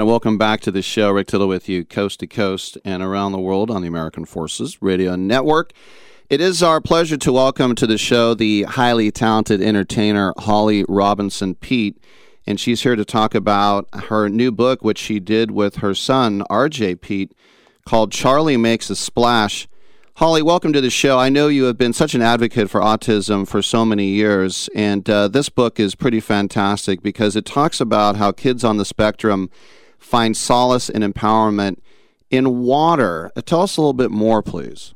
welcome back to the show. Rick Tittle with you, coast to coast and around the world on the American Forces Radio Network. It is our pleasure to welcome to the show the highly talented entertainer Holly Robinson Peete, and she's here to talk about her new book, which she did with her son, RJ Peete, called Charlie Makes a Splash. Holly, welcome to the show. I know you have been such an advocate for autism for so many years, and this book is pretty fantastic because it talks about how kids on the spectrum find solace and empowerment in water. Tell us a little bit more, please.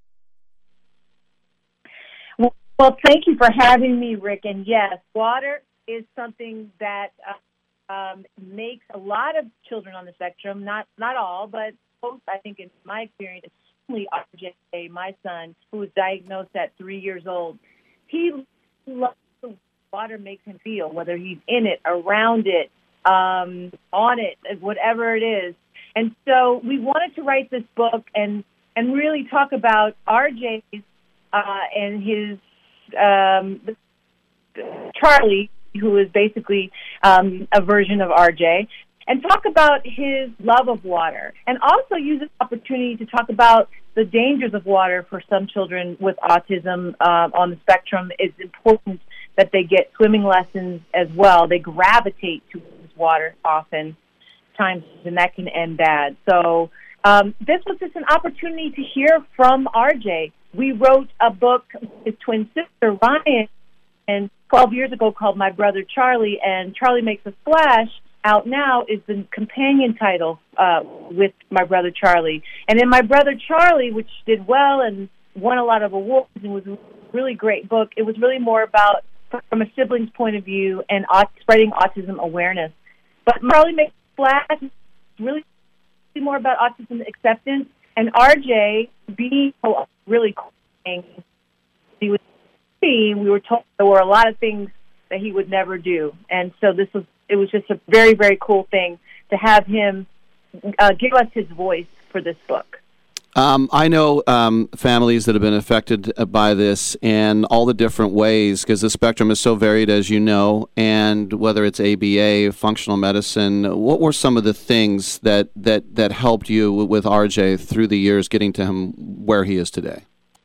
Well, thank you for having me, Rick. And yes, water is something that makes a lot of children on the spectrum, not all, but most, I think, in my experience, RJ, my son, who was diagnosed at 3 years old, he loves the water makes him feel, whether he's in it, around it, on it, whatever it is. And so we wanted to write this book and really talk about RJ's and his Charlie, who is basically a version of RJ, and talk about his love of water, and also use this opportunity to talk about the dangers of water for some children with autism on the spectrum. It's important that they get swimming lessons as well. They gravitate towards water often times, and that can end bad. So this was just an opportunity to hear from RJ. We wrote a book with his twin sister, Ryan, and 12 years ago called My Brother Charlie, and Charlie Makes a Splash out now is the companion title with My Brother Charlie. And in My Brother Charlie, which did well and won a lot of awards and was a really great book, it was really more about, from a sibling's point of view, and spreading autism awareness. But Charlie Makes a Splash is really more about autism acceptance, and RJ being really cool. We were told there were a lot of things that he would never do. And so it was just a very, very cool thing to have him give us his voice for this book. I know families that have been affected by this and all the different ways, because the spectrum is so varied, as you know, and whether it's ABA, functional medicine, what were some of the things that helped you with RJ through the years getting to him where he is today?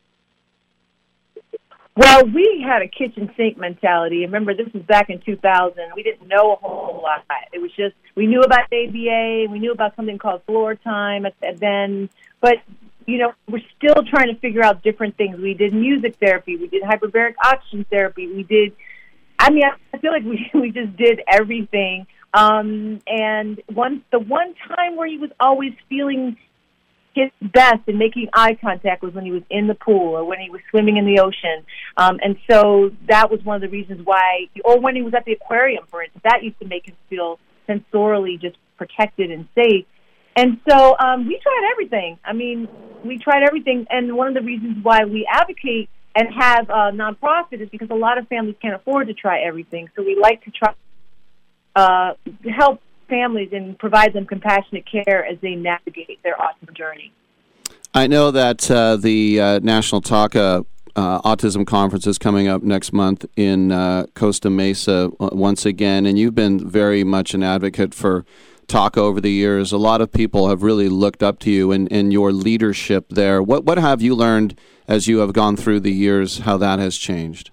Well, we had a kitchen sink mentality. Remember, this was back in 2000. We didn't know a whole lot. It was just, we knew about ABA, we knew about something called floor time then, but, you know, we're still trying to figure out different things. We did music therapy, we did hyperbaric oxygen therapy, I feel like we just did everything. And the one time where he was always feeling his best and making eye contact was when he was in the pool or when he was swimming in the ocean. And so that was one of the reasons why, or when he was at the aquarium, for instance, that used to make him feel sensorially just protected and safe. And so we tried everything. We tried everything. And one of the reasons why we advocate and have a nonprofit is because a lot of families can't afford to try everything. So we like to try to help families and provide them compassionate care as they navigate their autism journey. I know that the National TACA Autism Conference is coming up next month in Costa Mesa once again, and you've been very much an advocate for TACA over the years. A lot of people have really looked up to you and your leadership there. What have you learned as you have gone through the years, how that has changed?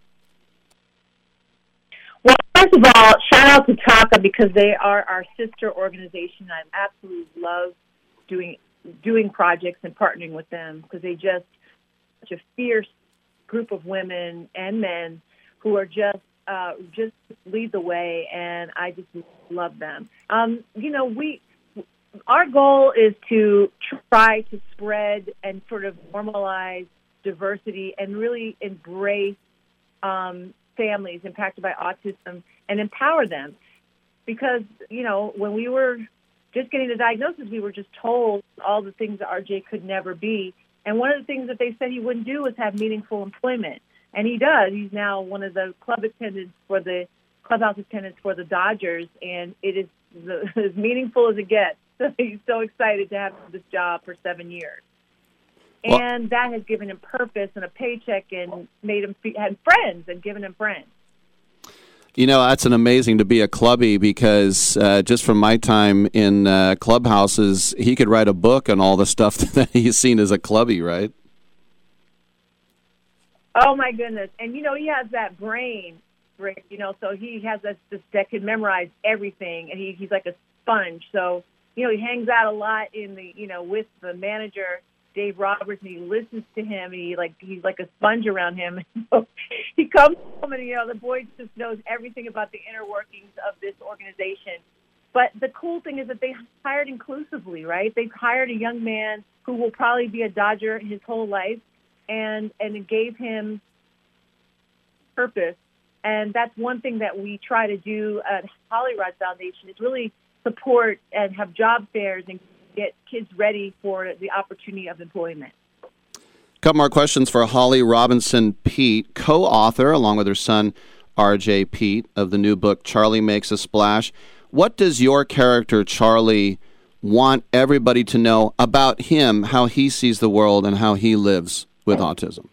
Well, first of all, shout out to TACA because they are our sister organization. I absolutely love doing projects and partnering with them because they just such a fierce group of women and men who are just lead the way, and I just love them. Our goal is to try to spread and sort of normalize diversity and really embrace families impacted by autism and empower them. Because, when we were just getting the diagnosis, we were just told all the things that RJ could never be. And one of the things that they said he wouldn't do was have meaningful employment. And he does. He's now one of the clubhouse attendants for the Dodgers, and it is as meaningful as it gets. So he's so excited to have this job for 7 years. And that has given him purpose and a paycheck and made him had friends and given him friends. You know, that's an amazing to be a clubby because just from my time in clubhouses, he could write a book on all the stuff that he's seen as a clubby, right? Oh, my goodness. And, he has that brain, Rick, so he has this that can memorize everything, and he's like a sponge. So, he hangs out a lot with the manager, Dave Roberts, and he listens to him, and he's like a sponge around him. So he comes home, and, the boy just knows everything about the inner workings of this organization. But the cool thing is that they hired inclusively, right? They've hired a young man who will probably be a Dodger his whole life, and it gave him purpose. And that's one thing that we try to do at Holly Rod Foundation is really support and have job fairs and get kids ready for the opportunity of employment. A couple more questions for Holly Robinson Peete, co-author, along with her son, R.J. Peete, of the new book, Charlie Makes a Splash. What does your character, Charlie, want everybody to know about him, how he sees the world, and how he lives with autism?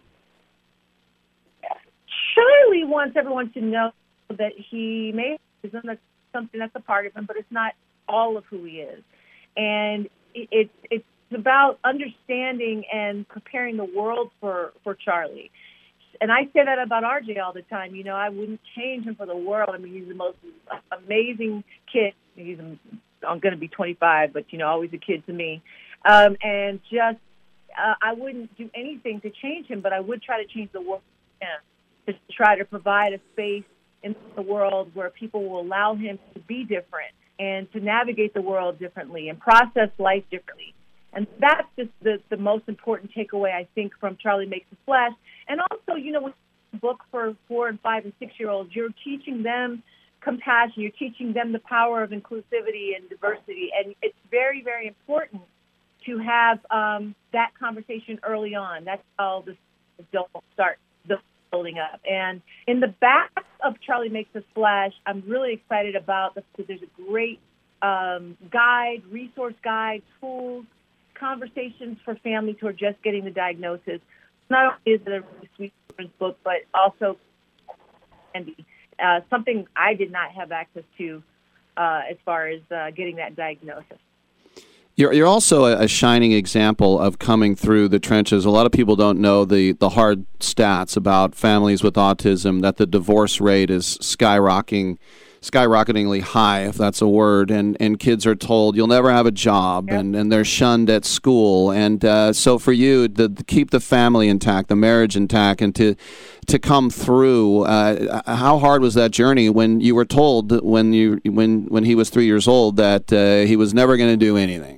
Charlie wants everyone to know that he may have something that's a part of him, but it's not all of who he is. And it's about understanding and preparing the world for Charlie. And I say that about RJ all the time. I wouldn't change him for the world. I mean, he's the most amazing kid. I'm going to be 25, but, always a kid to me. And just I wouldn't do anything to change him, but I would try to change the world for him, to try to provide a space in the world where people will allow him to be different and to navigate the world differently and process life differently. And that's just the most important takeaway, I think, from Charlie Makes a Splash. And also, when you book for 4 and 5 and 6-year-olds, you're teaching them compassion. You're teaching them the power of inclusivity and diversity. And it's very, very important to have that conversation early on. That's how the adults start building up. And in the back of Charlie Makes a Splash, I'm really excited about because there's a great resource guide, tools, conversations for families who are just getting the diagnosis. Not only is it a really sweet children's book, but also something I did not have access to as far as getting that diagnosis. You're also a shining example of coming through the trenches. A lot of people don't know the hard stats about families with autism, that the divorce rate is skyrocketingly high, if that's a word, and kids are told you'll never have a job, yep. and they're shunned at school. And so for you, to keep the family intact, the marriage intact, and to come through, how hard was that journey when you were told when he was 3 years old that he was never going to do anything?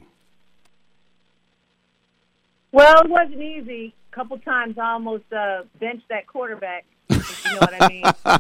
Well, it wasn't easy. A couple times I almost benched that quarterback, if you know what I mean.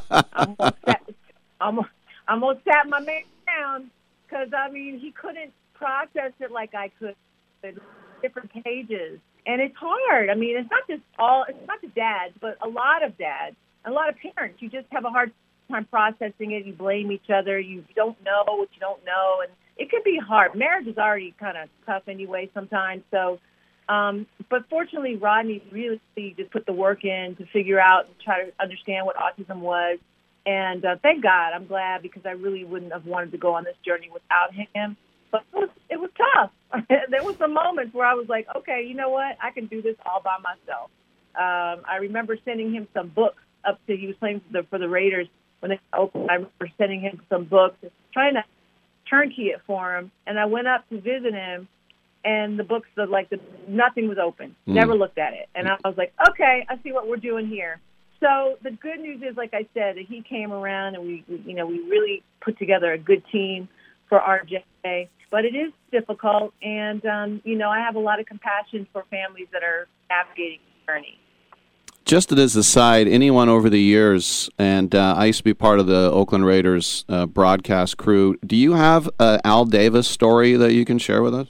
I almost sat my man down because, he couldn't process it like I could. Different pages. And it's hard. It's not just dads, but a lot of dads, a lot of parents. You just have a hard time processing it. You blame each other. You don't know what you don't know. And it can be hard. Marriage is already kind of tough anyway sometimes. So, but fortunately, Rodney really just put the work in to figure out and try to understand what autism was. And thank God, I'm glad, because I really wouldn't have wanted to go on this journey without him. But it was tough. There was some moments where I was like, okay, you know what? I can do this all by myself. I remember sending him some books he was playing for the Raiders when they opened. I remember sending him some books, trying to turnkey it for him. And I went up to visit him, and the books, nothing was open. Never looked at it. And I was like, okay, I see what we're doing here. So the good news is, like I said, that he came around, and we really put together a good team for RJ. But it is difficult, and I have a lot of compassion for families that are navigating the journey. Just as a side, anyone over the years, and I used to be part of the Oakland Raiders broadcast crew. Do you have an Al Davis story that you can share with us?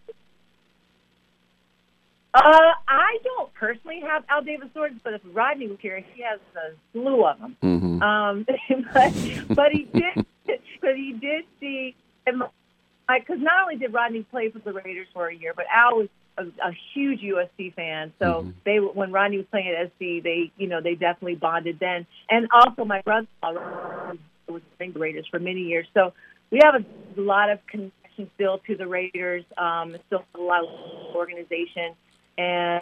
I don't personally have Al Davis stories, but if Rodney was here, he has a slew of them. Mm-hmm. But he did see, because not only did Rodney play for the Raiders for a year, but Al was a huge USC fan. So when Rodney was playing at SC, they definitely bonded then. And also my brother-in-law, was the Raiders for many years. So we have a lot of connections still to the Raiders, still a lot of organization. And,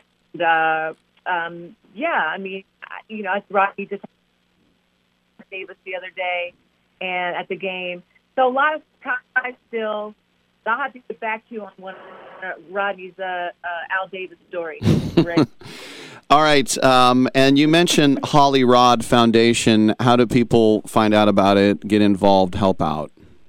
I mean, Rodney just Davis the other day and at the game. So a lot of ties still. I'll have to get back to you on one Rodney's Al Davis story. Right? All right. And you mentioned Holly Rod Foundation. How do people find out about it, get involved, help out?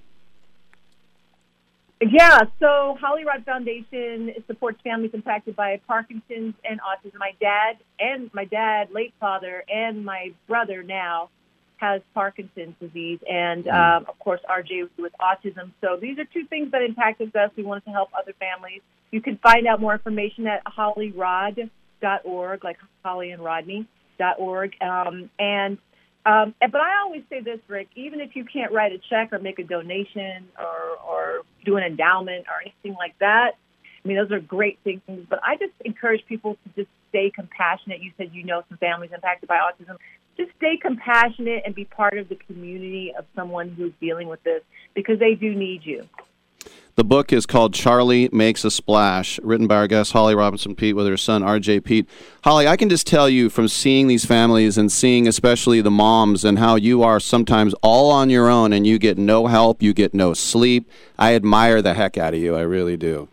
Yeah, so Holly Rod Foundation supports families impacted by Parkinson's and autism. My dad, late father, and my brother now has Parkinson's disease, and of course RJ with autism. So these are two things that impacted us. We wanted to help other families. You can find out more information at hollyrod.org, like Holly and Rodney.org. But I always say this, Rick, even if you can't write a check or make a donation or do an endowment or anything like that, I mean, those are great things. But I just encourage people to just stay compassionate. You said some families impacted by autism. Just stay compassionate and be part of the community of someone who's dealing with this, because they do need you. The book is called Charlie Makes a Splash, written by our guest Holly Robinson Peete with her son RJ Peete. Holly, I can just tell you from seeing these families and seeing especially the moms and how you are sometimes all on your own and you get no help, you get no sleep. I admire the heck out of you. I really do.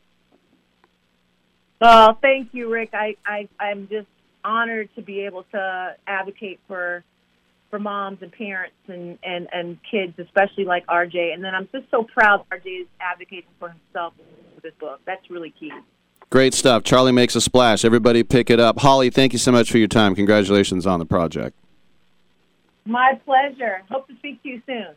Oh, thank you, Rick. I'm just honored to be able to advocate for moms and parents and kids, especially like RJ. And then I'm just so proud RJ is advocating for himself with this book. That's really key. Great stuff. Charlie Makes a Splash. Everybody pick it up. Holly, thank you so much for your time. Congratulations on the project. My pleasure. Hope to speak to you soon.